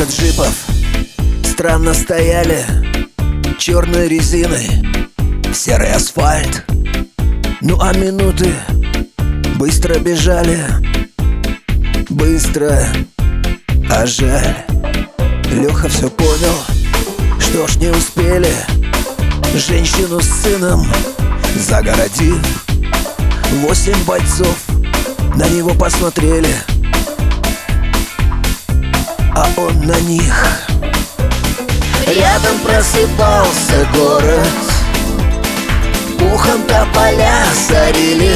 джипов странно стояли черной резиной в серый асфальт. Ну а минуты быстро бежали, быстро, а жаль. Леха все понял, что ж не успели. Женщину с сыном загородив, 8 бойцов на него посмотрели, а он на них. Рядом просыпался город, ухом тополя сорили.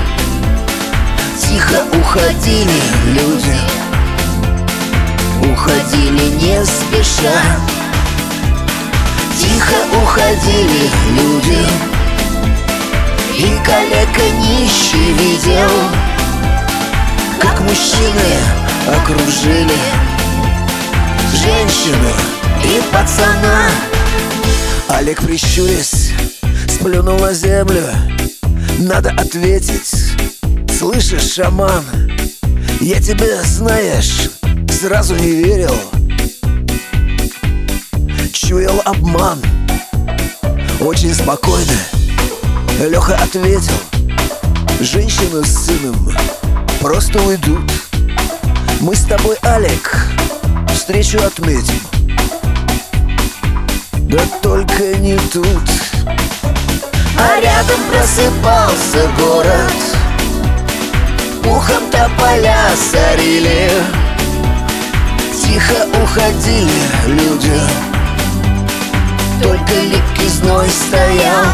Тихо уходили люди, уходили не спеша. Тихо уходили люди, и калека нищий видел, как мужчины окружили женщину и пацана. Олег, прищурясь, сплюнул на землю. Надо ответить: слышишь, шаман, я тебе, знаешь, сразу не верил. Чуял обман. Очень спокойно Леха ответил: женщина с сыном просто уйдут. Мы с тобой, Олег, встречу отметим. Да только не тут. А рядом просыпался город, ухом тополя сорили. Тихо уходили люди, только липкий зной стоял.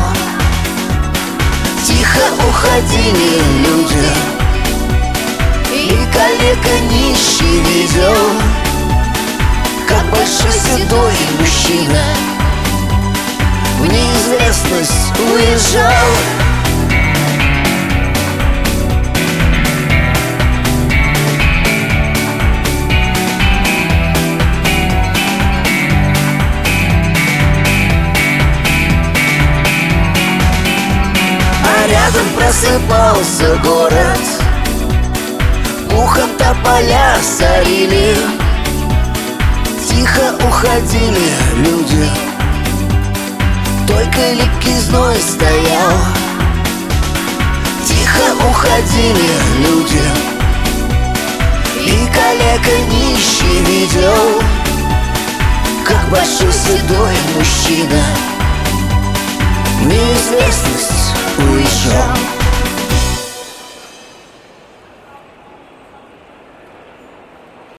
Тихо уходили люди, и калека нищий видел, как большой седой мужчина в неизвестность уезжал. Рядом просыпался город, ухом тополя сорили. Тихо уходили люди, только липкий зной стоял. Тихо уходили люди, и калека нищий видел, как большой седой мужчина в неизвестность уезжал.